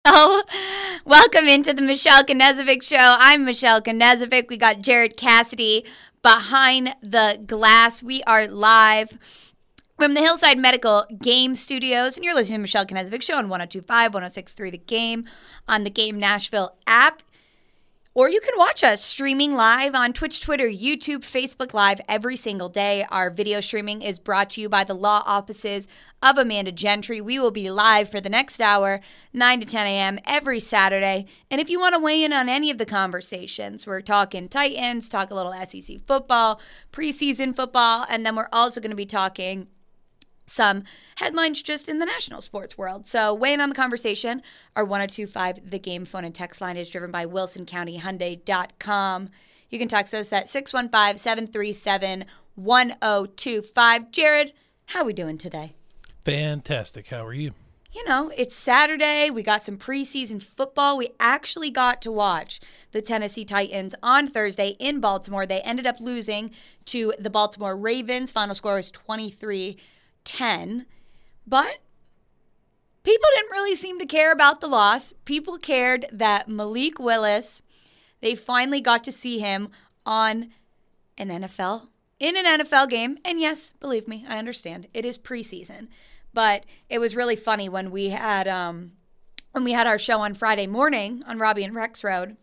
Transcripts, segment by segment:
Oh, welcome into the Michelle Knezovic Show. I'm Michelle Knezovic. We got Jared Cassidy behind the glass. We are live from the Hillside Medical Game Studios, and you're listening to Michelle Knezovic Show on 102.5, 106.3 The Game on the Game Nashville app. Or you can watch us streaming live on Twitch, Twitter, YouTube, Facebook Live every single day. Our video streaming is brought to you by the law offices of Amanda Gentry. We will be live for the next hour, 9 to 10 a.m. every Saturday. And if you want to weigh in on any of the conversations, we're talking Titans, talk a little SEC football, preseason football, and then we're also going to be talking some headlines just in the national sports world. So weigh in on the conversation. Our 1025 The Game phone and text line is driven by WilsonCountyHyundai.com. You can text us at 615-737-1025. Jared, how are we doing today? Fantastic. How are you? You know, it's Saturday. We got some preseason football. We actually got to watch the Tennessee Titans on Thursday in Baltimore. They ended up losing to the Baltimore Ravens. Final score was 23-10, but people didn't really seem to care about the loss. People cared that Malik Willis, they finally got to see him in an NFL game. And yes, believe me, I understand. It is preseason. But it was really funny when we had our show on Friday morning on Robbie and Rex Road.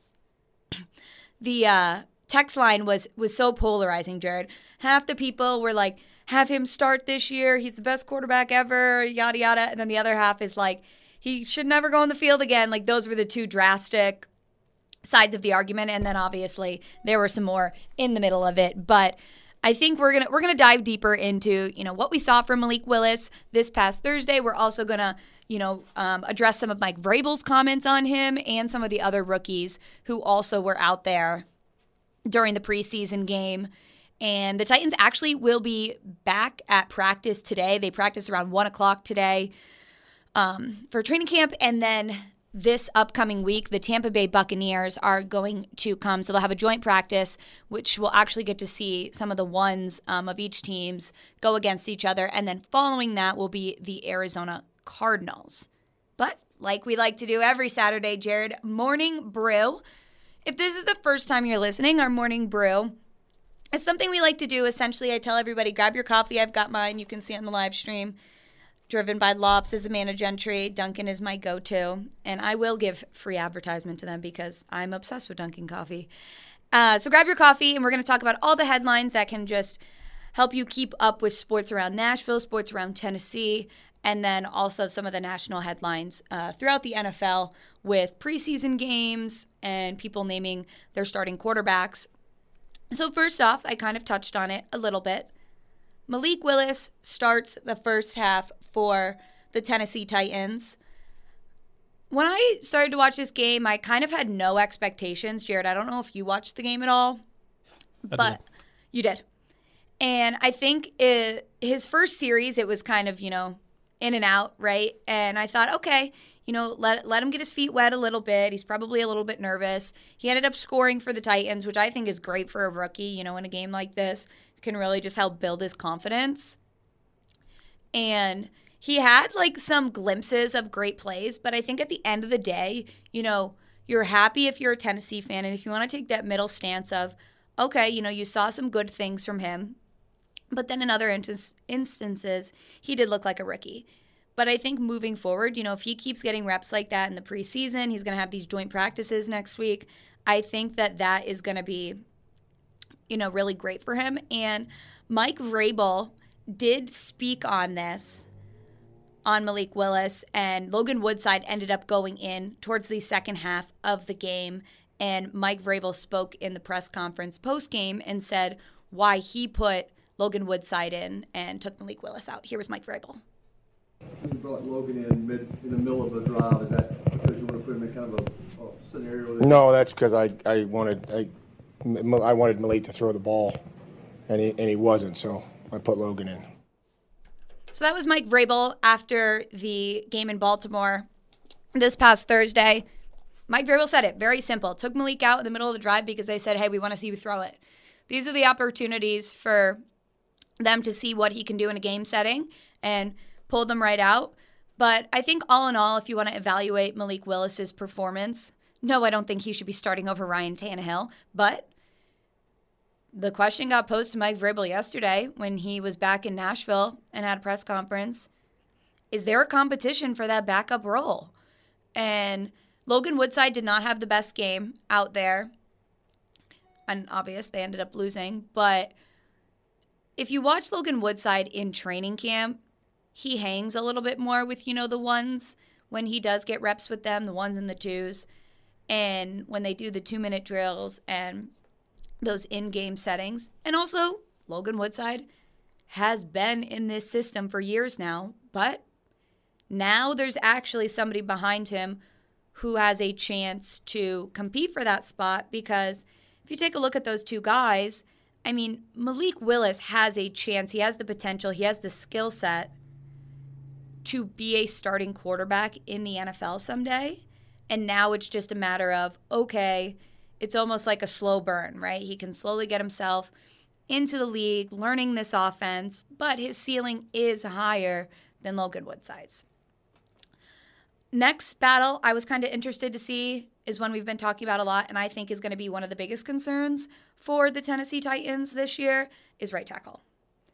The text line was so polarizing, Jared. Half the people were like, have him start this year. He's the best quarterback ever, yada, yada. And then the other half is like, he should never go on the field again. Like, those were the two drastic sides of the argument. And then obviously there were some more in the middle of it. But I think we're gonna dive deeper into, what we saw from Malik Willis this past Thursday. We're also gonna, address some of Mike Vrabel's comments on him and some of the other rookies who also were out there during the preseason game. And the Titans actually will be back at practice today. They practice around 1 o'clock today for training camp. And then this upcoming week, the Tampa Bay Buccaneers are going to come. So they'll have a joint practice, which we'll actually get to see some of the ones of each teams go against each other. And then following that will be the Arizona Cardinals. But like we like to do every Saturday, Jared, Morning Brew. If this is the first time you're listening, our Morning Brew, it's something we like to do. Essentially, I tell everybody, grab your coffee. I've got mine. You can see on the live stream. Driven by Lofts is Amanda Gentry. Dunkin' is my go-to. And I will give free advertisement to them because I'm obsessed with Dunkin' coffee. So grab your coffee, and we're going to talk about all the headlines that can just help you keep up with sports around Nashville, sports around Tennessee, and then also some of the national headlines throughout the NFL with preseason games and people naming their starting quarterbacks. So first off, I kind of touched on it a little bit. Malik Willis starts the first half for the Tennessee Titans. When I started to watch this game, I kind of had no expectations. Jared, I don't know if you watched the game at all, but you did. And I think his first series, it was kind of, in and out, right? And I thought, okay, let him get his feet wet a little bit. He's probably a little bit nervous. He ended up scoring for the Titans, which I think is great for a rookie, in a game like this. It can really just help build his confidence. And he had some glimpses of great plays, but I think at the end of the day, you're happy if you're a Tennessee fan, and if you want to take that middle stance of, okay, you saw some good things from him, but then in other instances, he did look like a rookie. But I think moving forward, if he keeps getting reps like that in the preseason, he's going to have these joint practices next week. I think that is going to be, really great for him. And Mike Vrabel did speak on this, on Malik Willis, and Logan Woodside ended up going in towards the second half of the game. And Mike Vrabel spoke in the press conference post-game and said why he put Logan Woodside in and took Malik Willis out. Here was Mike Vrabel. You brought Logan in the middle of the drive. Is that because you want to put him in kind of a scenario? No, that's because I wanted Malik to throw the ball, and he wasn't, so I put Logan in. So that was Mike Vrabel after the game in Baltimore this past Thursday. Mike Vrabel said it, very simple. Took Malik out in the middle of the drive because they said, hey, we want to see you throw it. These are the opportunities for them to see what he can do in a game setting and pulled them right out. But I think all in all, if you want to evaluate Malik Willis's performance, no, I don't think he should be starting over Ryan Tannehill. But the question got posed to Mike Vrabel yesterday when he was back in Nashville and had a press conference. Is there a competition for that backup role? And Logan Woodside did not have the best game out there. And obvious, they ended up losing. But if you watch Logan Woodside in training camp, he hangs a little bit more with, the ones when he does get reps with them, the ones and the twos. And when they do the 2-minute drills and those in-game settings. And also, Logan Woodside has been in this system for years now, but now there's actually somebody behind him who has a chance to compete for that spot, because if you take a look at those two guys, I mean, Malik Willis has a chance. He has the potential. He has the skill set to be a starting quarterback in the NFL someday. And now it's just a matter of, okay, it's almost like a slow burn, right? He can slowly get himself into the league, learning this offense, but his ceiling is higher than Logan Woodside's. Next battle I was kind of interested to see is one we've been talking about a lot, and I think is going to be one of the biggest concerns for the Tennessee Titans this year, is right tackle.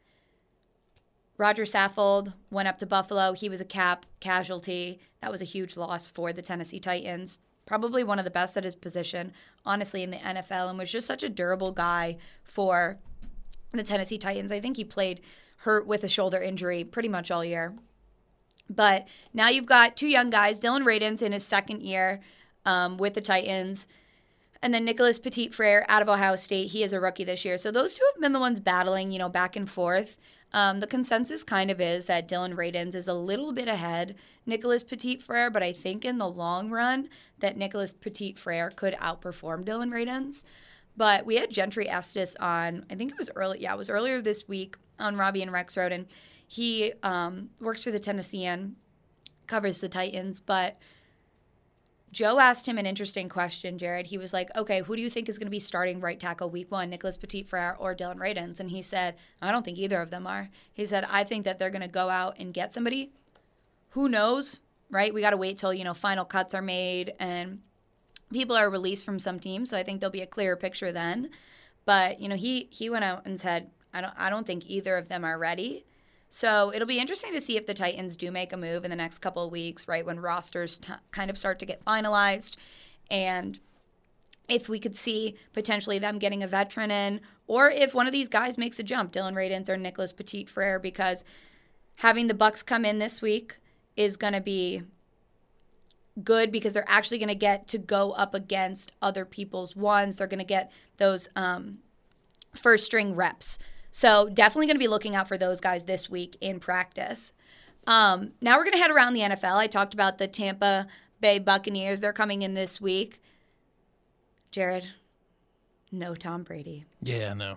Roger Saffold went up to Buffalo. He was a cap casualty. That was a huge loss for the Tennessee Titans. Probably one of the best at his position, honestly, in the NFL, and was just such a durable guy for the Tennessee Titans. I think he played hurt with a shoulder injury pretty much all year. But now you've got two young guys, Dylan Radins in his second year with the Titans, and then Nicholas Petit-Frere out of Ohio State. He is a rookie this year. So those two have been the ones battling, back and forth. The consensus kind of is that Dylan Radins is a little bit ahead Nicholas Petit-Frere, but I think in the long run that Nicholas Petit-Frere could outperform Dylan Radins. But we had Gentry Estes on, I think it was earlier this week on Robbie and Rex Road, and he works for the Tennessean, covers the Titans, but Joe asked him an interesting question, Jared. He was like, okay, who do you think is going to be starting right tackle week 1, Nicholas Petit-Frere or Dylan Radins? And he said, I don't think either of them are. He said, I think that they're going to go out and get somebody. Who knows, right? We got to wait till, final cuts are made and people are released from some teams. So I think there'll be a clearer picture then. But, he went out and said, I don't think either of them are ready. So it'll be interesting to see if the Titans do make a move in the next couple of weeks, right, when rosters kind of start to get finalized, and if we could see potentially them getting a veteran in, or if one of these guys makes a jump, Dylan Radins or Nicholas Petit-Frere, because having the Bucs come in this week is going to be good because they're actually going to get to go up against other people's ones. They're going to get those first-string reps. So definitely going to be looking out for those guys this week in practice. Now we're going to head around the NFL. I talked about the Tampa Bay Buccaneers. They're coming in this week. Jared, no Tom Brady. Yeah, no.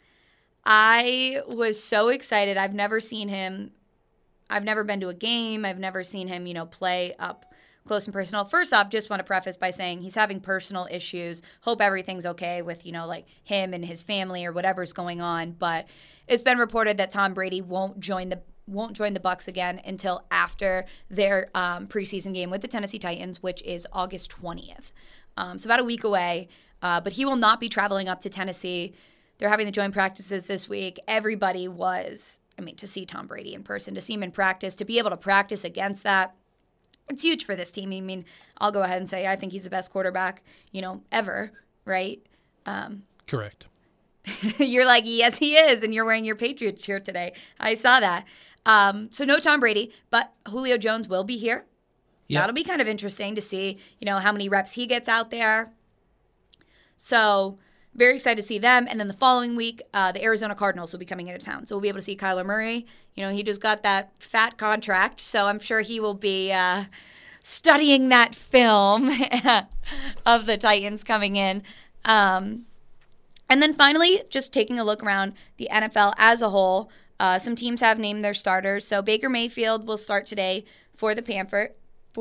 I was so excited. I've never seen him. I've never been to a game. I've never seen him, play up close and personal. First off, just want to preface by saying he's having personal issues. Hope everything's okay with, like him and his family or whatever's going on. But it's been reported that Tom Brady won't join the Bucs again until after their preseason game with the Tennessee Titans, which is August 20th. So about a week away. But he will not be traveling up to Tennessee. They're having the joint practices this week. Everybody was, to see Tom Brady in person, to see him in practice, to be able to practice against that. It's huge for this team. I'll go ahead and say I think he's the best quarterback, ever, right? Correct. You're like, yes, he is, and you're wearing your Patriots shirt today. I saw that. So no Tom Brady, but Julio Jones will be here. Yep. That'll be kind of interesting to see, how many reps he gets out there. So very excited to see them. And then the following week, the Arizona Cardinals will be coming into town. So we'll be able to see Kyler Murray. He just got that fat contract, so I'm sure he will be studying that film of the Titans coming in. And then finally, just taking a look around the NFL as a whole, some teams have named their starters. So Baker Mayfield will start today for the Panthers.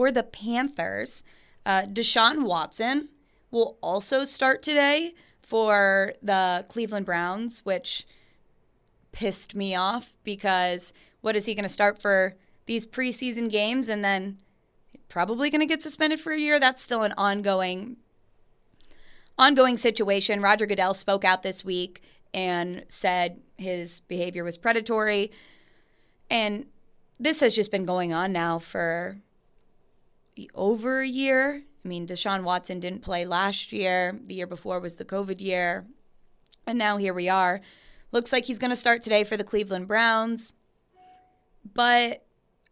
Deshaun Watson will also start today for the Cleveland Browns, which pissed me off because what is he going to start for these preseason games and then probably going to get suspended for a year. That's still an ongoing situation. Roger Goodell spoke out this week and said his behavior was predatory. And this has just been going on now for over a year. I mean, Deshaun Watson didn't play last year. The year before was the COVID year. And now here we are. Looks like he's going to start today for the Cleveland Browns. But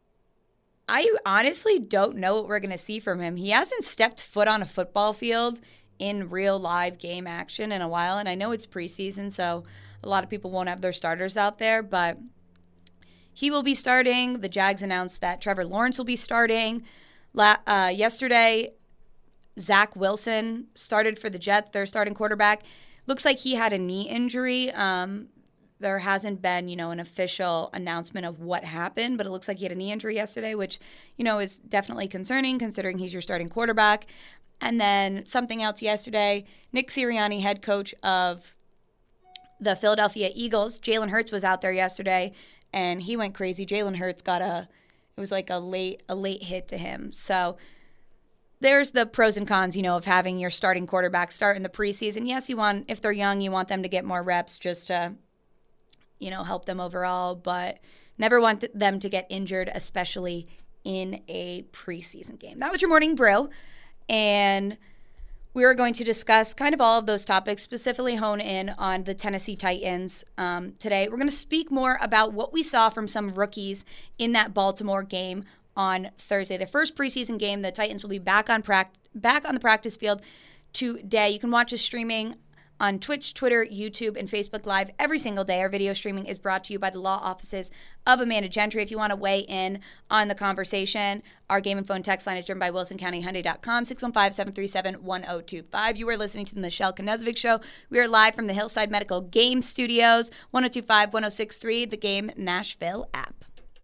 I honestly don't know what we're going to see from him. He hasn't stepped foot on a football field in real live game action in a while. And I know it's preseason, so a lot of people won't have their starters out there. But he will be starting. The Jags announced that Trevor Lawrence will be starting. Yesterday, Zach Wilson started for the Jets, their starting quarterback. Looks like he had a knee injury. There hasn't been, an official announcement of what happened, but it looks like he had a knee injury yesterday, which, is definitely concerning considering he's your starting quarterback. And then something else yesterday, Nick Sirianni, head coach of the Philadelphia Eagles, Jalen Hurts was out there yesterday, and he went crazy. Jalen Hurts got it was like a late hit to him. So there's the pros and cons, of having your starting quarterback start in the preseason. Yes, if they're young, you want them to get more reps just to, help them overall, but never want them to get injured, especially in a preseason game. That was your morning brew, and we are going to discuss kind of all of those topics, specifically hone in on the Tennessee Titans today. We're going to speak more about what we saw from some rookies in that Baltimore game on Thursday. The first preseason game, the Titans will be back on the practice field today. You can watch us streaming on Twitch, Twitter, YouTube, and Facebook Live every single day. Our video streaming is brought to you by the law offices of Amanda Gentry. If you want to weigh in on the conversation, our game and phone text line is driven by WilsonCountyHyundai.com, 615-737-1025. You are listening to the Michelle Knezovic Show. We are live from the Hillside Medical Game Studios, 102.5, 106.3, the Game Nashville app.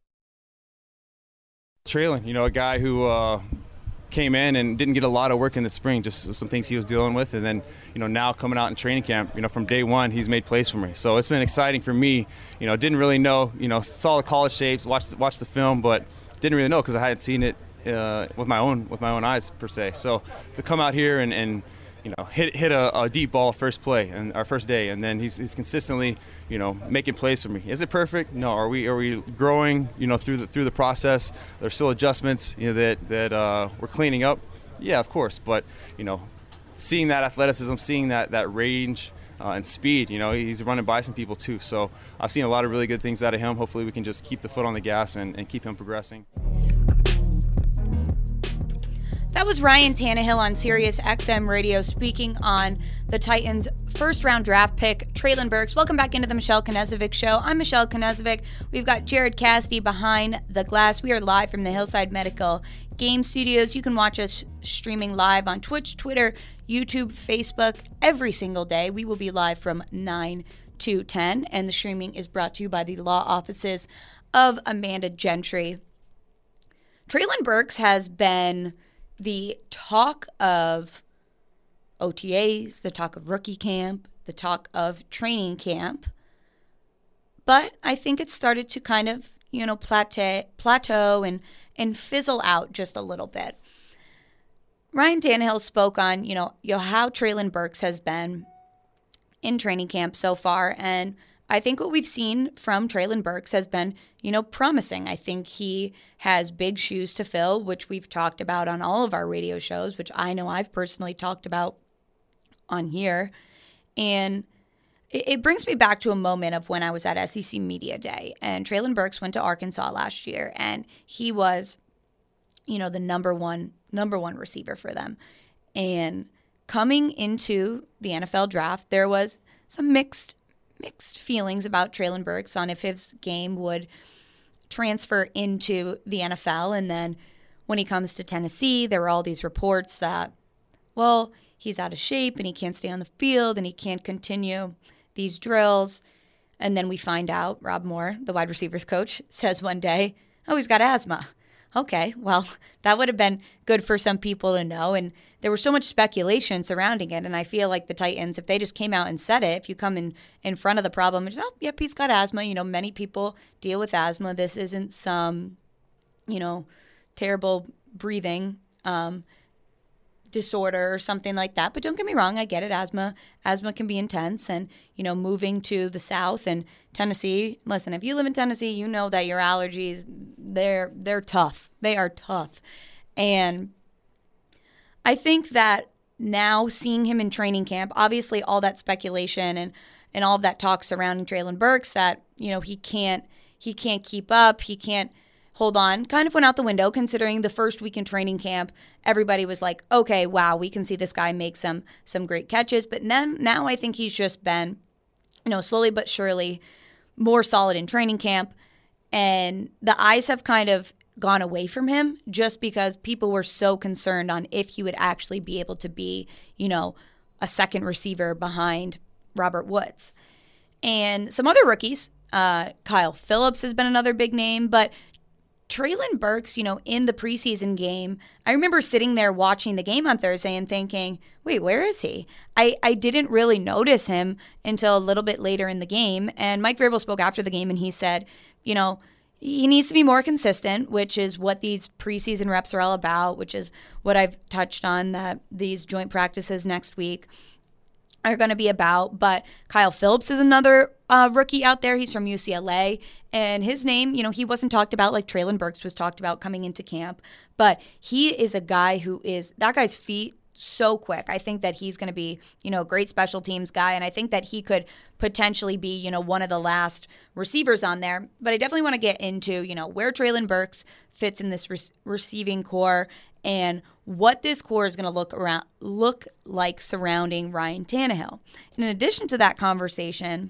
Traylon, a guy who came in and didn't get a lot of work in the spring, just some things he was dealing with, and then now coming out in training camp, from day one he's made plays for me. So it's been exciting for me. Didn't really know, saw the college tapes, watched the film, but didn't really know because I hadn't seen it with my own eyes per se. So to come out here and hit a deep ball first play and our first day, and then he's consistently making plays for me. Is it perfect? No. Are we growing through the process? There's still adjustments that we're cleaning up. Yeah, of course. But seeing that athleticism, seeing that range and speed, he's running by some people too. So I've seen a lot of really good things out of him. Hopefully we can just keep the foot on the gas and keep him progressing. That was Ryan Tannehill on Sirius XM Radio speaking on the Titans' first-round draft pick, Treylon Burks. Welcome back into the Michelle Knezovic Show. I'm Michelle Knezovic. We've got Jared Cassidy behind the glass. We are live from the Hillside Medical Game Studios. You can watch us streaming live on Twitch, Twitter, YouTube, Facebook every single day. We will be live from 9 to 10, and the streaming is brought to you by the law offices of Amanda Gentry. Treylon Burks has been the talk of OTAs, the talk of rookie camp, the talk of training camp. But I think it started to kind of, plateau and fizzle out just a little bit. Ryan Tannehill spoke on, how Treylon Burks has been in training camp so far. And I think what we've seen from Treylon Burks has been, promising. I think he has big shoes to fill, which we've talked about on all of our radio shows, which I know I've personally talked about on here. And it brings me back to a moment of when I was at SEC Media Day, and Treylon Burks went to Arkansas last year, and he was, the number one receiver for them. And coming into the NFL draft, there was some mixed feelings about Treylon Burks on if his game would transfer into the NFL. And then when he comes to Tennessee, there were all these reports that, well, he's out of shape and he can't stay on the field and he can't continue these drills. And then we find out Rob Moore, the wide receivers coach, says one day, oh, he's got asthma. Okay, well, that would have been good for some people to know. And there was so much speculation surrounding it. And I feel like the Titans, if they just came out and said it, if you come in front of the problem, and, oh, yep, he's got asthma. Many people deal with asthma. This isn't some, terrible breathing disorder or something like that. But don't get me wrong, I get it. Asthma can be intense, and moving to the South and Tennessee. Listen, if you live in Tennessee, you know that your allergies they're tough. They are tough, and I think that now seeing him in training camp, obviously all that speculation and all of that talk surrounding Treylon Burks that he can't keep up, he can't hold on, kind of went out the window, considering the first week in training camp, everybody was like, okay, wow, we can see this guy make some great catches. But then now I think he's just been, slowly but surely more solid in training camp. And the eyes have kind of gone away from him just because people were so concerned on if he would actually be able to be, a second receiver behind Robert Woods. And some other rookies, Kyle Phillips has been another big name, but Treylon Burks, in the preseason game, I remember sitting there watching the game on Thursday and thinking, wait, where is he? I didn't really notice him until a little bit later in the game. And Mike Vrabel spoke after the game and he said, he needs to be more consistent, which is what these preseason reps are all about, which is what I've touched on, that these joint practices next week are going to be about. But Kyle Phillips is another rookie out there. He's from UCLA, and his name, he wasn't talked about like Treylon Burks was talked about coming into camp, but he is a guy that guy's feet so quick. I think that he's going to be, a great special teams guy, and I think that he could potentially be, one of the last receivers on there. But I definitely want to get into, where Treylon Burks fits in this receiving core and what this core is going to look like surrounding Ryan Tannehill. And in addition to that conversation,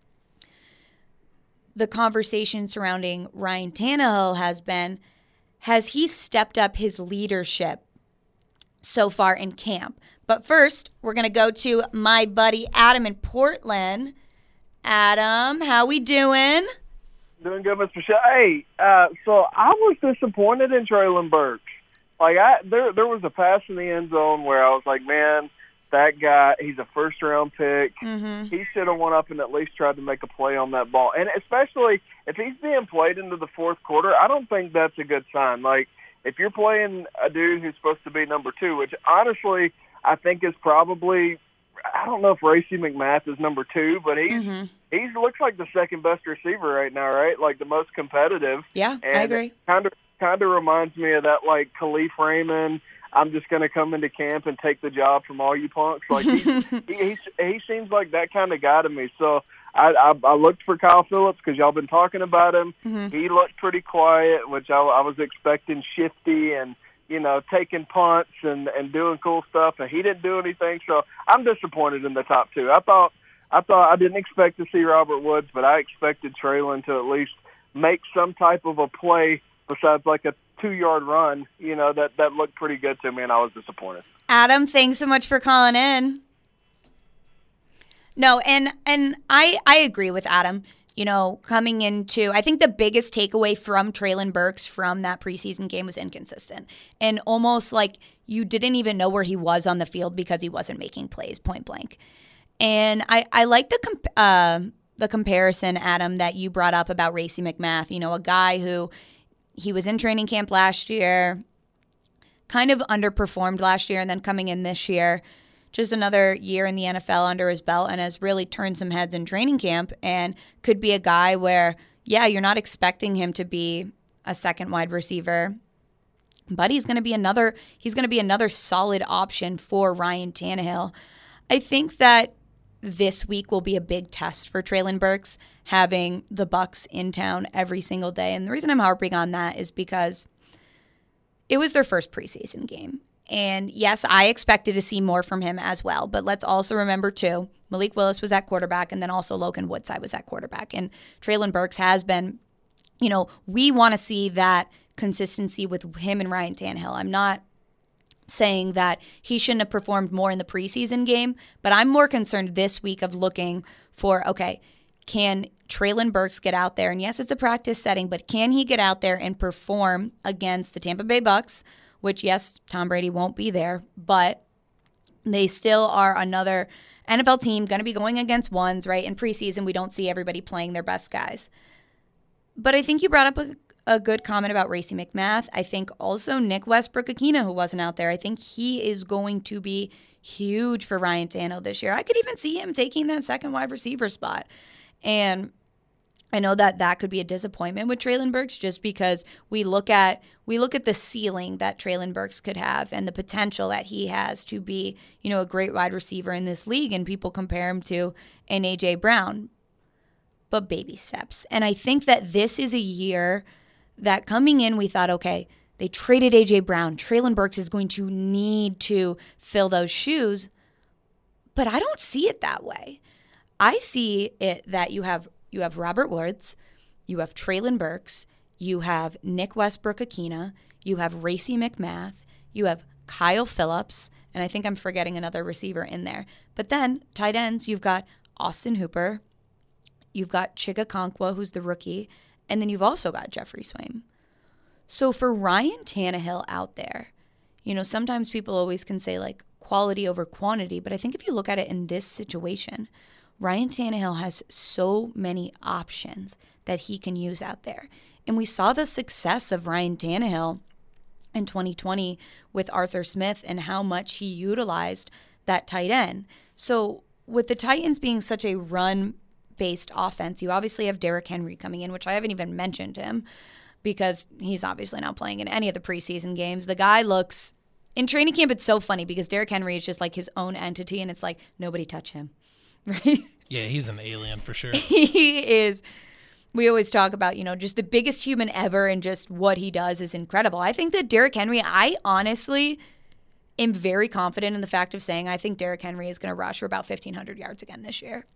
the conversation surrounding Ryan Tannehill has he stepped up his leadership so far in camp? But first, we're going to go to my buddy Adam in Portland. Adam, how we doing? Doing good, Mr. Shea. Hey, so I was disappointed in Treylon Burks. Like, there was a pass in the end zone where I was like, man, that guy, he's a first-round pick. Mm-hmm. He should have went up and at least tried to make a play on that ball. And especially if he's being played into the fourth quarter, I don't think that's a good sign. Like, if you're playing a dude who's supposed to be number 2, which honestly I think is probably, I don't know if Racey McMath is number 2, but he looks like the second-best receiver right now, right? Like the most competitive. Yeah, and I agree. Kind of reminds me of that, like, Khalif Raymond, I'm just going to come into camp and take the job from all you punks. Like, he seems like that kind of guy to me. So I looked for Kyle Phillips because y'all been talking about him. Mm-hmm. He looked pretty quiet, which I was expecting shifty and, taking punts and doing cool stuff, and he didn't do anything. So I'm disappointed in the top 2. I didn't expect to see Robert Woods, but I expected Treylon to at least make some type of a play besides like a 2-yard run, that looked pretty good to me, and I was disappointed. Adam, thanks so much for calling in. No, and I agree with Adam. Coming into, I think the biggest takeaway from Treylon Burks from that preseason game was inconsistent. And almost like you didn't even know where he was on the field because he wasn't making plays, point blank. And I like the comparison, Adam, that you brought up about Racey McMath, a guy who he was in training camp last year, kind of underperformed last year, and then coming in this year, just another year in the NFL under his belt, and has really turned some heads in training camp and could be a guy where, yeah, you're not expecting him to be a second wide receiver, but he's going to be another solid option for Ryan Tannehill. I think that this week will be a big test for Treylon Burks, having the Bucs in town every single day. And the reason I'm harping on that is because it was their first preseason game. And yes, I expected to see more from him as well. But let's also remember, too, Malik Willis was at quarterback, and then also Logan Woodside was at quarterback. And Treylon Burks has been, we want to see that consistency with him and Ryan Tannehill. I'm not saying that he shouldn't have performed more in the preseason game, but I'm more concerned this week of looking for, okay, can Treylon Burks get out there? And yes, it's a practice setting, but can he get out there and perform against the Tampa Bay Bucs, which, yes, Tom Brady won't be there, but they still are another NFL team going to be going against ones, right? In preseason, we don't see everybody playing their best guys. But I think you brought up a good comment about Racey McMath. I think also Nick Westbrook-Akina, who wasn't out there, I think he is going to be huge for Ryan Tannehill this year. I could even see him taking that second wide receiver spot. And I know that could be a disappointment with Treylon Burks just because we look at the ceiling that Treylon Burks could have and the potential that he has to be, a great wide receiver in this league, and people compare him to an A.J. Brown. But baby steps. And I think that this is a year that coming in we thought, okay, they traded A.J. Brown. Treylon Burks is going to need to fill those shoes. But I don't see it that way. I see it that you have Robert Woods, you have Treylon Burks, you have Nick Westbrook-Akina, you have Racey McMath, you have Kyle Phillips, and I think I'm forgetting another receiver in there. But then, tight ends, you've got Austin Hooper, you've got Chigga Okonkwo, who's the rookie, and then you've also got Jeffrey Swaim. So for Ryan Tannehill out there, sometimes people always can say like quality over quantity, but I think if you look at it in this situation, Ryan Tannehill has so many options that he can use out there. And we saw the success of Ryan Tannehill in 2020 with Arthur Smith and how much he utilized that tight end. So with the Titans being such a run-based offense, you obviously have Derrick Henry coming in, which I haven't even mentioned him because he's obviously not playing in any of the preseason games. The guy looks, in training camp, it's so funny because Derrick Henry is just like his own entity, and it's like, nobody touch him. Right? Yeah, he's an alien for sure. He is. We always talk about, just the biggest human ever, and just what he does is incredible. I think that Derrick Henry, I honestly am very confident in the fact of saying I think Derrick Henry is going to rush for about 1,500 yards again this year.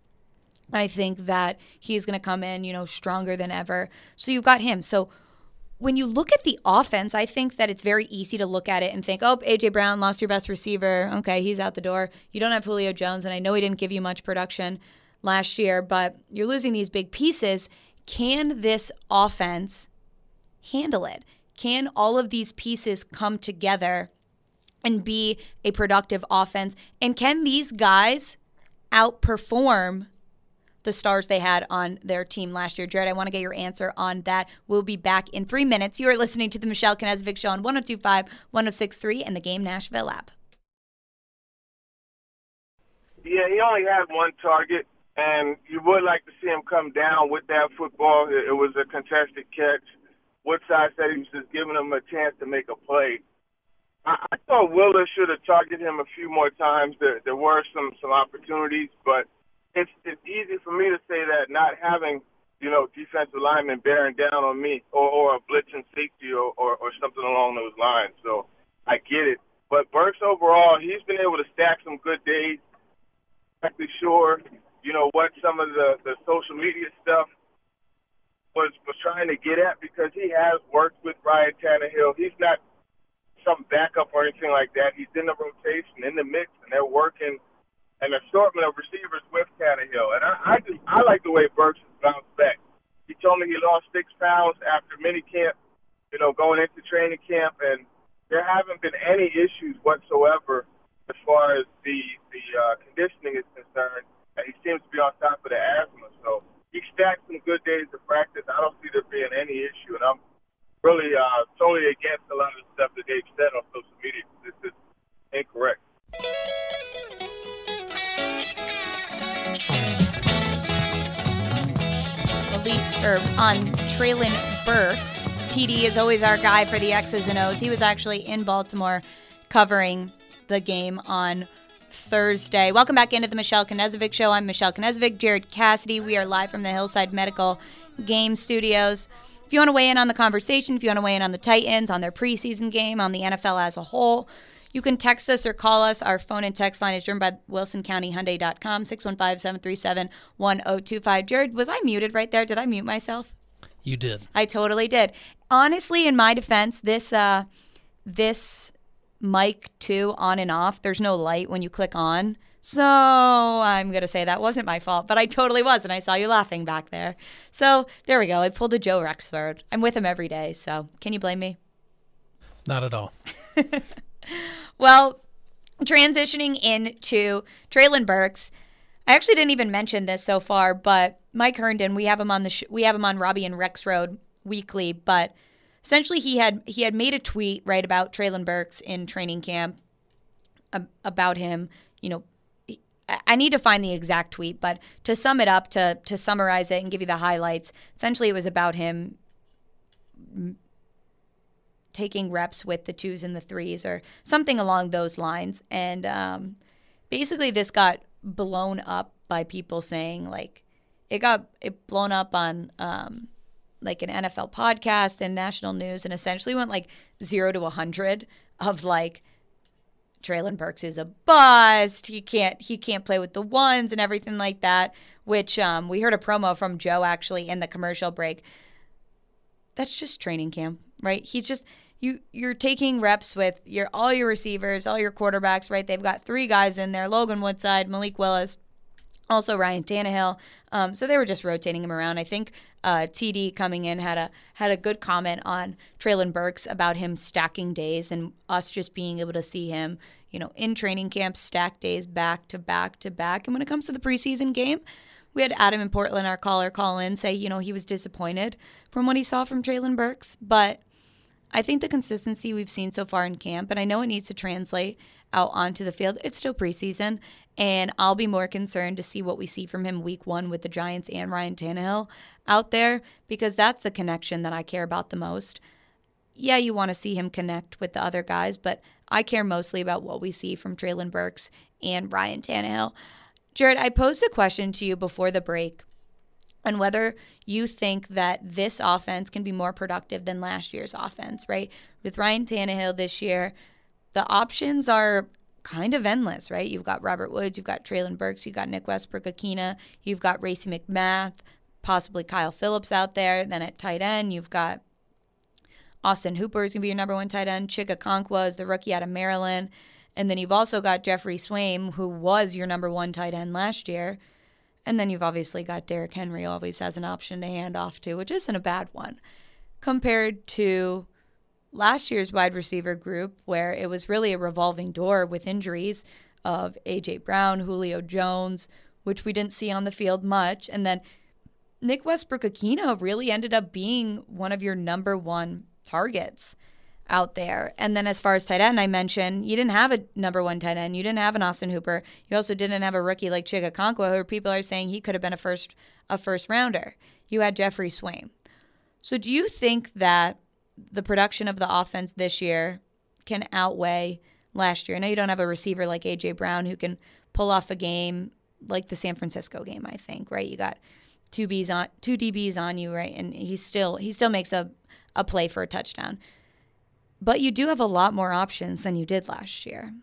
I think that he's going to come in, stronger than ever. So you've got him. So when you look at the offense, I think that it's very easy to look at it and think, oh, A.J. Brown lost your best receiver. Okay, he's out the door. You don't have Julio Jones, and I know he didn't give you much production last year, but you're losing these big pieces. Can this offense handle it? Can all of these pieces come together and be a productive offense? And can these guys outperform the stars they had on their team last year? Jared, I want to get your answer on that. We'll be back in 3 minutes. You are listening to the Michelle Knezovic Show on 102.5, 106.3, and the Game Nashville app. Yeah, he only had one target, and you would like to see him come down with that football. It was a contested catch. Woodside said he was just giving him a chance to make a play. I thought Willer should have targeted him a few more times. There were some opportunities, but it's easy for me to say that not having, defensive linemen bearing down on me or a blitzing safety or something along those lines. So I get it. But Burks overall, he's been able to stack some good days. I'm not sure, what some of the social media stuff was trying to get at, because he has worked with Ryan Tannehill. He's not some backup or anything like that. He's in the rotation, in the mix, and they're working an assortment of receivers with Tannehill. And I like the way Burks has bounced back. He told me he lost 6 pounds after minicamp, going into training camp, and there haven't been any issues whatsoever as far as the conditioning is concerned. And he seems to be on top of the asthma. So he stacked some good days of practice. I don't see there being any issue, and I'm really totally against a lot of the stuff that they've said on social media. This is incorrect. On Treylon Burks, TD is always our guy for the X's and O's. He was actually in Baltimore covering the game on Thursday. Welcome back into the Michelle Knezovic Show. I'm Michelle Knezovic, Jared Cassidy. We are live from the Hillside Medical Game Studios. If you want to weigh in on the conversation, if you want to weigh in on the Titans, on their preseason game, on the NFL as a whole, you can text us or call us. Our phone and text line is driven by WilsonCountyHyundai.com, 615-737-1025. Jared, was I muted right there? Did I mute myself? You did. I totally did. Honestly, in my defense, this mic too, on and off, there's no light when you click on. So I'm going to say that wasn't my fault, but I totally was, and I saw you laughing back there. So there we go. I pulled a Joe Rexford. I'm with him every day, so can you blame me? Not at all. Well, transitioning into Treylon Burks, I actually didn't even mention this so far, but Mike Herndon, we have him on we have him on Robbie and Rex Road weekly, but essentially he had made a tweet right about Treylon Burks in training camp about him. I need to find the exact tweet, but to sum it up, to summarize it and give you the highlights, essentially it was about him taking reps with the 2s and the 3s or something along those lines. And basically this got blown up by people saying like it got blown up on like an NFL podcast and national news, and essentially went like 0 to 100 of like Treylon Burks is a bust. He can't play with the 1s and everything like that, which we heard a promo from Joe actually in the commercial break. That's just training camp, right? He's just you're taking reps with all your receivers, all your quarterbacks, right? They've got 3 guys in there: Logan Woodside, Malik Willis, also Ryan Tannehill. So they were just rotating him around. I think TD coming in had a good comment on Treylon Burks about him stacking days and us just being able to see him, in training camp stack days back to back to back. And when it comes to the preseason game, we had Adam in Portland, our caller, call in, say, he was disappointed from what he saw from Treylon Burks. But I think the consistency we've seen so far in camp, and I know it needs to translate out onto the field, it's still preseason, and I'll be more concerned to see what we see from him week 1 with the Giants and Ryan Tannehill out there, because that's the connection that I care about the most. Yeah, you want to see him connect with the other guys, but I care mostly about what we see from Treylon Burks and Ryan Tannehill. Jared, I posed a question to you before the break on whether you think that this offense can be more productive than last year's offense, right? With Ryan Tannehill this year, the options are kind of endless, right? You've got Robert Woods, you've got Treylon Burks, you've got Nick Westbrook-Ikhine, you've got Racey McMath, possibly Kyle Phillips out there. Then at tight end, you've got Austin Hooper is going to be your number 1 tight end. Chig Okonkwo is the rookie out of Maryland. And then you've also got Jeffrey Swaim, who was your number 1 tight end last year. And then you've obviously got Derrick Henry, always has an option to hand off to, which isn't a bad one, compared to last year's wide receiver group, where it was really a revolving door with injuries of A.J. Brown, Julio Jones, which we didn't see on the field much. And then Nick Westbrook-Ikhine really ended up being one of your number 1 targets out there. And then as far as tight end, I mentioned you didn't have a number 1 tight end. You didn't have an Austin Hooper. You also didn't have a rookie like Chig Okonkwo, who people are saying he could have been a first rounder. You had Jeffrey Swaim. So do you think that the production of the offense this year can outweigh last year? I know you don't have a receiver like A.J. Brown who can pull off a game like the San Francisco game, I think, right? You got two DBs on you, right? And he still makes a play for a touchdown. But you do have a lot more options than you did last year.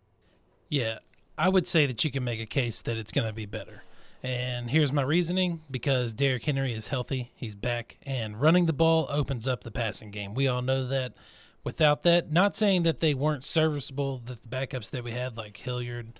Yeah, I would say that you can make a case that it's going to be better. And here's my reasoning: because Derrick Henry is healthy, he's back, and running the ball opens up the passing game. We all know that. Without that, not saying that they weren't serviceable, that the backups that we had, like Hilliard,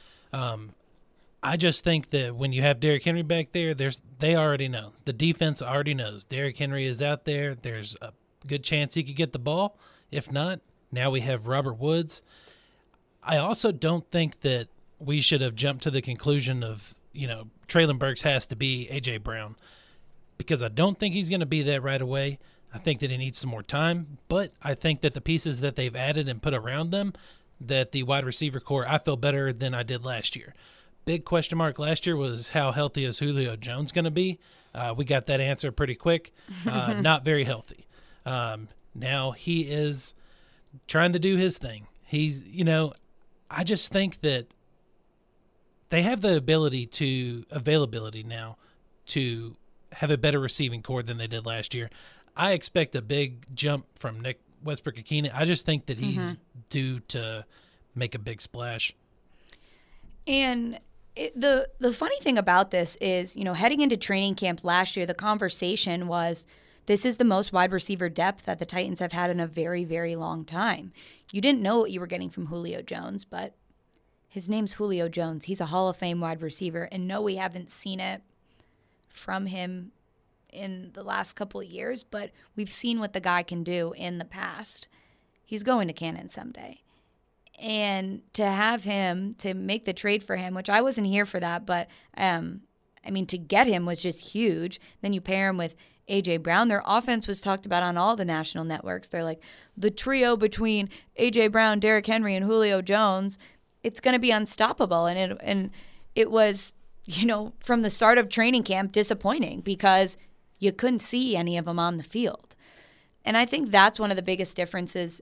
I just think that when you have Derrick Henry back there, they already know. The defense already knows. Derrick Henry is out there. There's a good chance he could get the ball. If not, now we have Robert Woods. I also don't think that we should have jumped to the conclusion of, Treylon Burks has to be A.J. Brown, because I don't think he's going to be that right away. I think that he needs some more time, but I think that the pieces that they've added and put around them, that the wide receiver core, I feel better than I did last year. Big question mark last year was how healthy is Julio Jones going to be? We got that answer pretty quick. Not very healthy. Now he is trying to do his thing. He's, I just think that they have the availability now to have a better receiving core than they did last year. I expect a big jump from Nick Westbrook-Ikhine. I just think that he's due to make a big splash. And the funny thing about this is, heading into training camp last year, the conversation was, this is the most wide receiver depth that the Titans have had in a very, very long time. You didn't know what you were getting from Julio Jones, but his name's Julio Jones. He's a Hall of Fame wide receiver. And no, we haven't seen it from him in the last couple of years, but we've seen what the guy can do in the past. He's going to Canton someday. And to have him, to make the trade for him, which I wasn't here for that, but to get him was just huge. Then you pair him with A.J. Brown. Their offense was talked about on all the national networks. They're like, the trio between A.J. Brown, Derrick Henry, and Julio Jones, it's going to be unstoppable. And it was, from the start of training camp, disappointing because you couldn't see any of them on the field. And I think that's one of the biggest differences,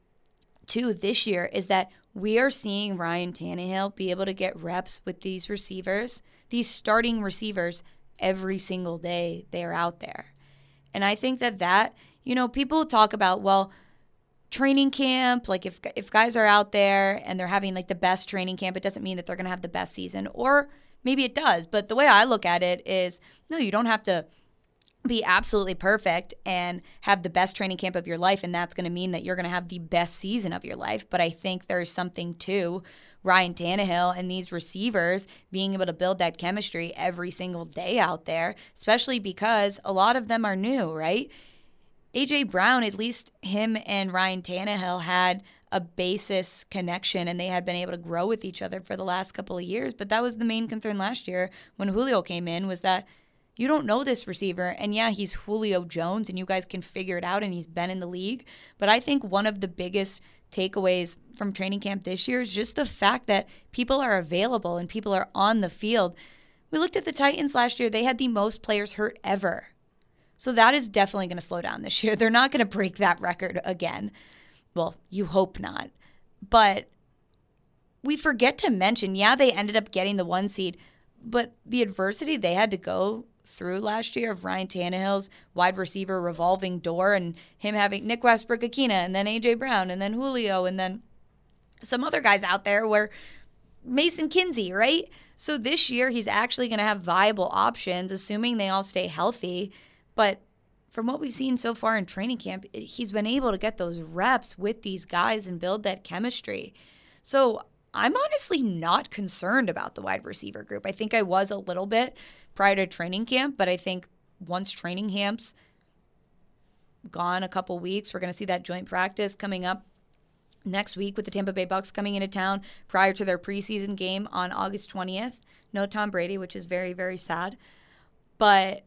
too, this year is that we are seeing Ryan Tannehill be able to get reps with these receivers, these starting receivers, every single day they're out there. And I think that people talk about, well, training camp, like if guys are out there and they're having like the best training camp, it doesn't mean that they're going to have the best season. Or maybe it does. But the way I look at it is, no, you don't have to be absolutely perfect and have the best training camp of your life, and that's going to mean that you're going to have the best season of your life. But I think there's something to Ryan Tannehill and these receivers being able to build that chemistry every single day out there, especially because a lot of them are new, right? A.J. Brown, at least him and Ryan Tannehill had a basis connection, and they had been able to grow with each other for the last couple of years. But that was the main concern last year when Julio came in, was that you don't know this receiver, and yeah, he's Julio Jones, and you guys can figure it out, and he's been in the league. But I think one of the biggest takeaways from training camp this year is just the fact that people are available and people are on the field. We looked at the Titans last year. They had the most players hurt ever. So that is definitely going to slow down this year. They're not going to break that record again. Well, you hope not. But we forget to mention, yeah, they ended up getting the 1 seed, but the adversity they had to go through last year of Ryan Tannehill's wide receiver revolving door and him having Nick Westbrook-Akina and then A.J. Brown and then Julio and then some other guys out there were Mason Kinsey, right? So this year he's actually going to have viable options, assuming they all stay healthy. But from what we've seen so far in training camp, he's been able to get those reps with these guys and build that chemistry. So I'm honestly not concerned about the wide receiver group. I think I was a little bit prior to training camp, but I think once training camp's gone a couple weeks, we're going to see that joint practice coming up next week with the Tampa Bay Bucks coming into town prior to their preseason game on August 20th. No Tom Brady, which is very, very sad. But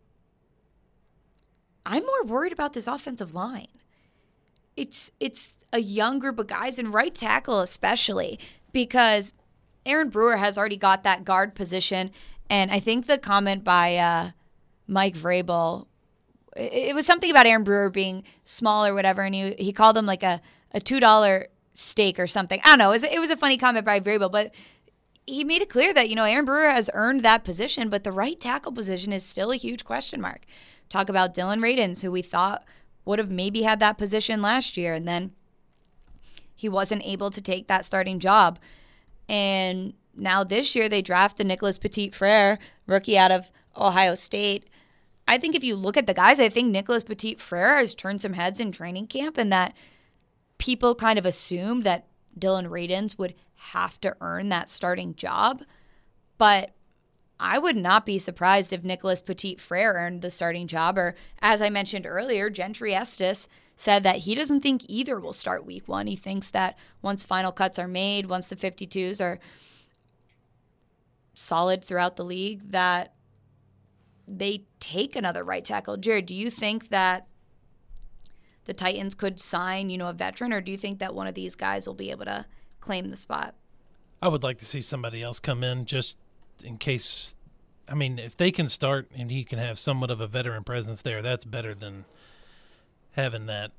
I'm more worried about this offensive line. It's a young group of guys, and right tackle especially, because Aaron Brewer has already got that guard position. And I think the comment by Mike Vrabel, it was something about Aaron Brewer being small or whatever, and he called him like a $2 steak or something. I don't know. It was a funny comment by Vrabel, but he made it clear that, Aaron Brewer has earned that position, but the right tackle position is still a huge question mark. Talk about Dylan Radins, who we thought would have maybe had that position last year, and then he wasn't able to take that starting job. And now this year they drafted Nicholas Petit-Frere, rookie out of Ohio State. I think if you look at the guys, I think Nicholas Petit-Frere has turned some heads in training camp, and that people kind of assumed that Dylan Radins would have to earn that starting job. But I would not be surprised if Nicholas Petit-Frere earned the starting job, or as I mentioned earlier, Gentry Estes said that he doesn't think either will start week 1. He thinks that once final cuts are made, once the 52s are solid throughout the league, that they take another right tackle. Jared, do you think that the Titans could sign, a veteran, or do you think that one of these guys will be able to claim the spot? I would like to see somebody else come in just in case. I mean, if they can start and he can have somewhat of a veteran presence there, that's better than having that.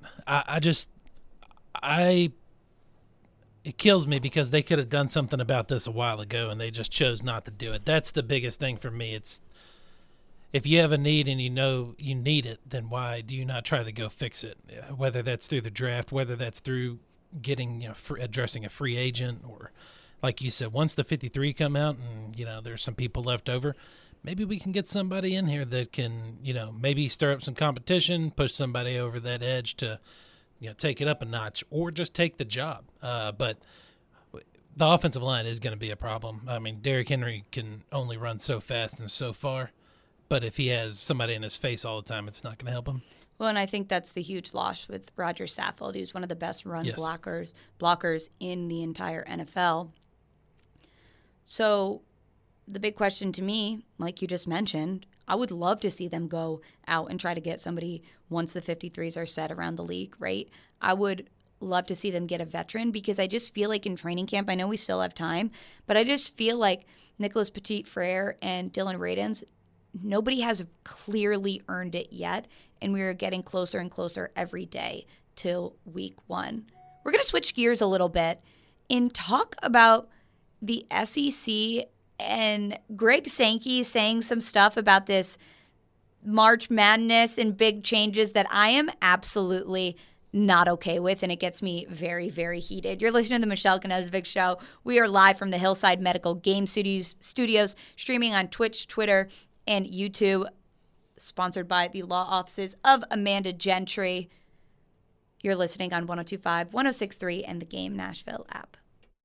It kills me because they could have done something about this a while ago and they just chose not to do it. That's the biggest thing for me. It's if you have a need and you know you need it, then why do you not try to go fix it? Whether that's through the draft, whether that's through getting, addressing a free agent, or like you said, once the 53 come out and, there's some people left over, maybe we can get somebody in here that can, maybe stir up some competition, push somebody over that edge to, take it up a notch, or just take the job. But the offensive line is going to be a problem. I mean, Derrick Henry can only run so fast and so far, but if he has somebody in his face all the time, it's not going to help him. Well, and I think that's the huge loss with Roger Saffold, who's one of the best run blockers in the entire NFL. So the big question to me, like you just mentioned, I would love to see them go out and try to get somebody once the 53s are set around the league, right? I would love to see them get a veteran because I just feel like in training camp, I know we still have time, but I just feel like Nicholas Petit-Frere and Dylan Radins, nobody has clearly earned it yet, and we are getting closer and closer every day till week 1. We're going to switch gears a little bit and talk about the SEC and Greg Sankey saying some stuff about this March Madness and big changes that I am absolutely not okay with, and it gets me very, very heated. You're listening to the Michelle Knezovic Show. We are live from the Hillside Medical Game Studios, streaming on Twitch, Twitter, and YouTube, sponsored by the law offices of Amanda Gentry. You're listening on 102.5, 106.3, and the Game Nashville app.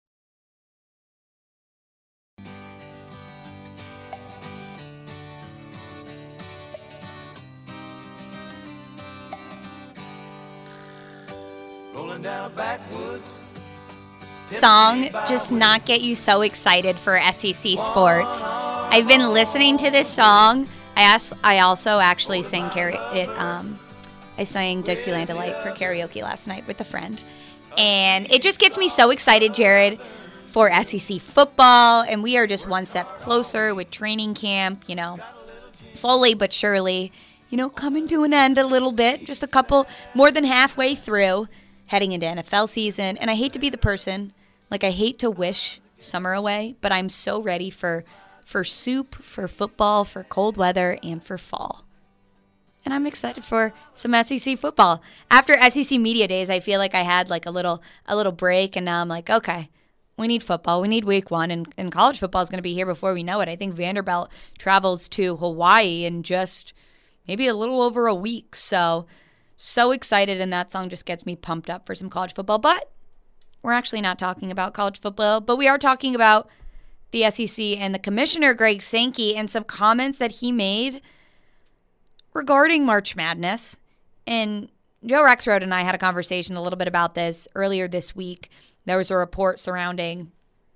Rolling down a backwoods. Song just not get you so excited for SEC sports. I've been listening to this song. I also actually sang I sang Dixieland Delight for karaoke last night with a friend. And it just gets me so excited, Jared, for SEC football. And we are just one step closer with training camp, slowly but surely, coming to an end a little bit. Just a couple, more than halfway through, heading into NFL season. And I hate to be the person, I hate to wish summer away, but I'm so ready for soup, for football, for cold weather, and for fall. And I'm excited for some SEC football. After SEC Media Days, I feel like I had a little break, and now I'm like, okay, we need football. We need week 1, and college football is going to be here before we know it. I think Vanderbilt travels to Hawaii in just maybe a little over a week. So excited, and that song just gets me pumped up for some college football. But we're actually not talking about college football, but we are talking about the SEC and the commissioner, Greg Sankey, and some comments that he made regarding March Madness. And Joe Rexrode and I had a conversation a little bit about this earlier this week. There was a report surrounding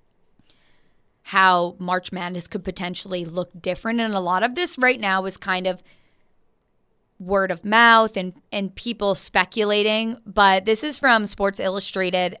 how March Madness could potentially look different. And a lot of this right now is kind of word of mouth and people speculating. But this is from Sports Illustrated.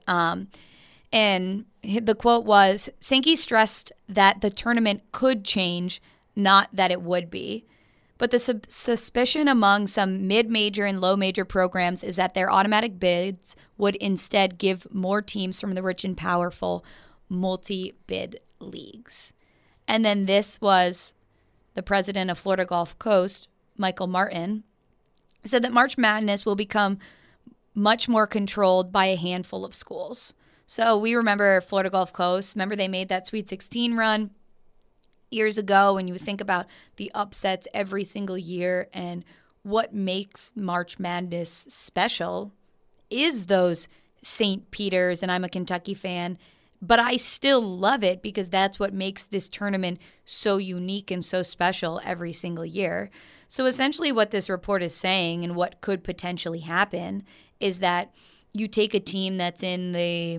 And the quote was, Sankey stressed that the tournament could change, not that it would be. But the suspicion among some mid-major and low-major programs is that their automatic bids would instead give more teams from the rich and powerful multi-bid leagues. And then this was the president of Florida Gulf Coast, Michael Martin, said that March Madness will become much more controlled by a handful of schools. So we remember Florida Gulf Coast. Remember they made that Sweet 16 run years ago, and you think about the upsets every single year, and what makes March Madness special is those St. Peter's, and I'm a Kentucky fan, but I still love it because that's what makes this tournament so unique and so special every single year. So essentially what this report is saying and what could potentially happen is that you take a team that's in the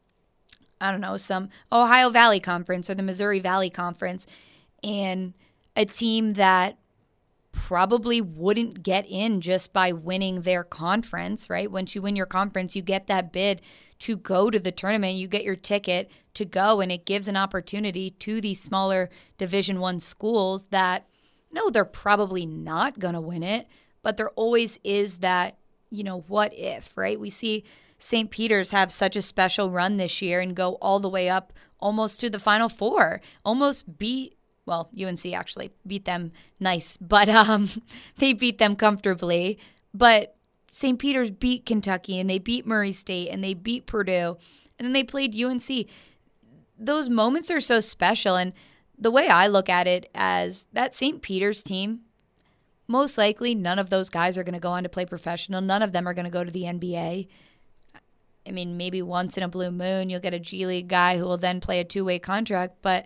some Ohio Valley Conference or the Missouri Valley Conference, and a team that probably wouldn't get in just by winning their conference, right? Once you win your conference, you get that bid to go to the tournament. You get your ticket to go, and it gives an opportunity to these smaller Division I schools that, no, they're probably not going to win it, but there always is that, what if, right? We see St. Peter's have such a special run this year and go all the way up almost to the Final Four, almost beat, UNC actually beat them nice, but they beat them comfortably. But St. Peter's beat Kentucky, and they beat Murray State, and they beat Purdue, and then they played UNC. Those moments are so special, and the way I look at it as that St. Peter's team, most likely none of those guys are going to go on to play professional. None of them are going to go to the NBA. I mean, maybe once in a blue moon, you'll get a G League guy who will then play a 2-way contract, but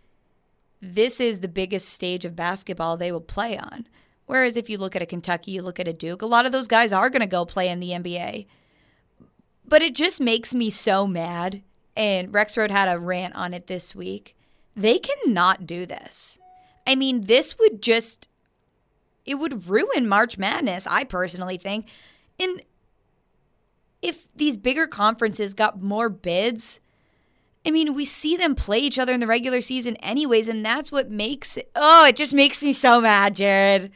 this is the biggest stage of basketball they will play on. Whereas if you look at a Kentucky, you look at a Duke, a lot of those guys are going to go play in the NBA. But it just makes me so mad, and Rexrode had a rant on it this week. They cannot do this. I mean, this would just it would ruin March Madness, I personally think. And if these bigger conferences got more bids, I mean, we see them play each other in the regular season anyways, and that's what makes it. Oh, it just makes me so mad, Jared.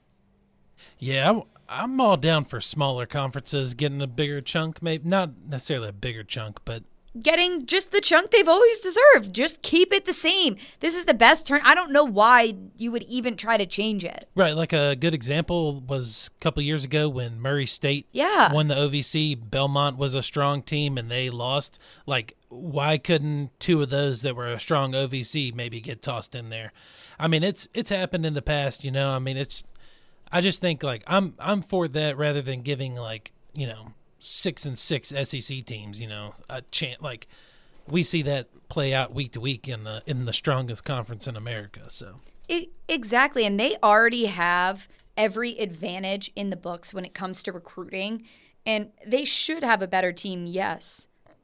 Yeah, I'm all down for smaller conferences getting a bigger chunk. Maybe not necessarily a bigger chunk, but getting just the chunk they've always deserved. Just keep it the same. This is the best turn. I don't know why you would even try to change it. Right, like a good example was a couple years ago when Murray State won the OVC. Belmont was a strong team and they lost. Like, why couldn't two of those that were a strong OVC maybe get tossed in there? I mean, it's happened in the past, you know. I mean, I just think like I'm for that rather than giving like, you know, 6-6 SEC teams, you know, a chance. Like, we see that play out week to week in the strongest conference in America. So exactly, and they already have every advantage in the books when it comes to recruiting, and they should have a better team, yes.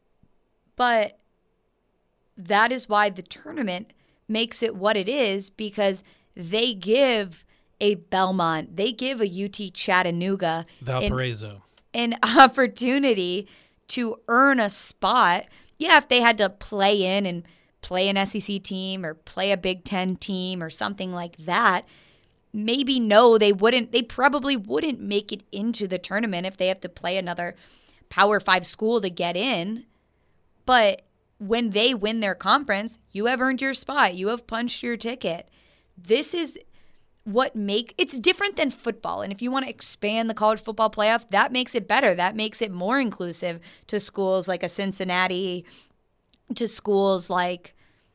But that is why the tournament makes it what it is, because they give a Belmont, they give a UT Chattanooga, Valparaiso, an opportunity to earn a spot. Yeah, if they had to play in and play an SEC team or play a Big Ten team or something like that, maybe no, they probably wouldn't make it into the tournament if they have to play another Power 5 school to get in. But when they win their conference, you have earned your spot. You have punched your ticket. This is it's different than football. And if you want to expand the college football playoff, that makes it better. That makes it more inclusive to schools like a Cincinnati, to schools like,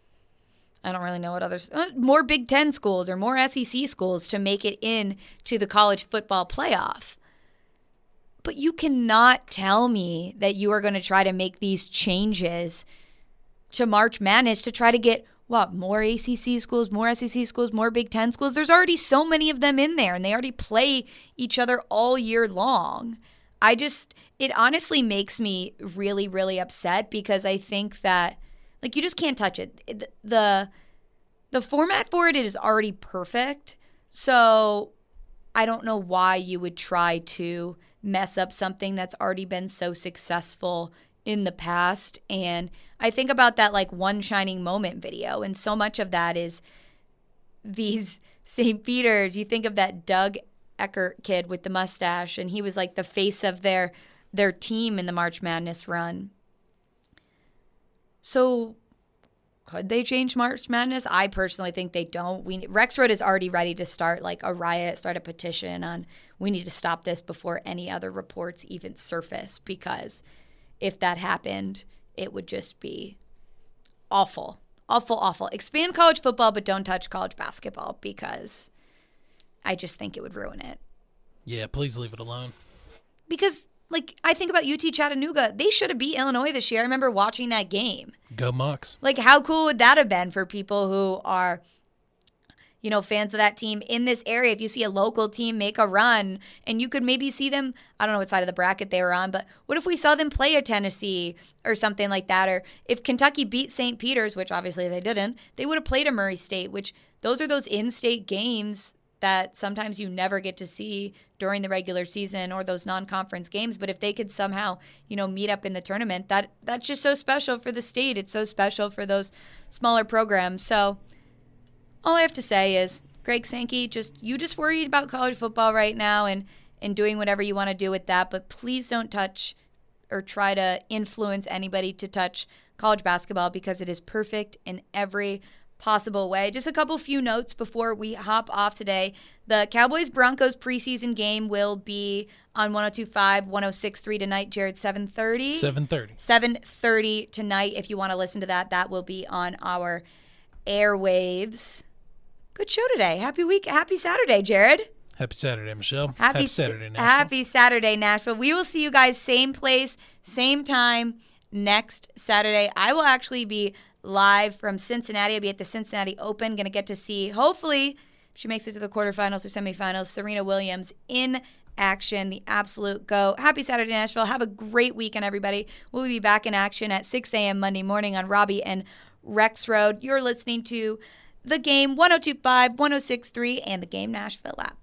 I don't really know what others, more Big Ten schools or more SEC schools to make it in to the college football playoff. But you cannot tell me that you are going to try to make these changes to March Madness to try to get more ACC schools, more SEC schools, more Big Ten schools. There's already so many of them in there, and they already play each other all year long. It honestly makes me really, really upset, because I think that, like, you just can't touch it. The format for it is already perfect, so I don't know why you would try to mess up something that's already been so successful in the past. And I think about that like One Shining Moment video, and so much of that is these St. Peter's. You think of that Doug Eckert kid with the mustache, and he was like the face of their team in the March Madness run. So could they change March Madness? I personally think they don't. Rexroad is already ready to start like a riot, start a petition on, we need to stop this before any other reports even surface, because if that happened, it would just be awful. Awful, awful. Expand college football, but don't touch college basketball, because I just think it would ruin it. Yeah, please leave it alone. Because, like, I think about UT Chattanooga. They should have beat Illinois this year. I remember watching that game. Go Mocs. Like, how cool would that have been for people who are, you know, fans of that team in this area? If you see a local team make a run, and you could maybe see them, I don't know what side of the bracket they were on, but what if we saw them play a Tennessee or something like that? Or if Kentucky beat St. Peter's, which obviously they didn't, they would have played a Murray State, which those are those in-state games that sometimes you never get to see during the regular season, or those non-conference games. But if they could somehow, you know, meet up in the tournament, that's just so special for the state. It's so special for those smaller programs. So all I have to say is, Greg Sankey, you just worried about college football right now and doing whatever you want to do with that, but please don't touch or try to influence anybody to touch college basketball, because it is perfect in every possible way. Just a few notes before we hop off today. The Cowboys-Broncos preseason game will be on 102.5, 106.3 tonight. Jared, 7:30? 7:30. 7:30 tonight. If you want to listen to that, that will be on our airwaves. Good show today. Happy week. Happy Saturday, Jared. Happy Saturday, Michelle. Happy Saturday, Nashville. Happy Saturday, Nashville. We will see you guys same place, same time next Saturday. I will actually be live from Cincinnati. I'll be at the Cincinnati Open. Going to get to see, hopefully, if she makes it to the quarterfinals or semifinals, Serena Williams in action. The absolute go. Happy Saturday, Nashville. Have a great weekend, everybody. We'll be back in action at 6 a.m. Monday morning on Robbie and Rexroad. You're listening to The Game, 102.5, 106.3, and the Game Nashville app.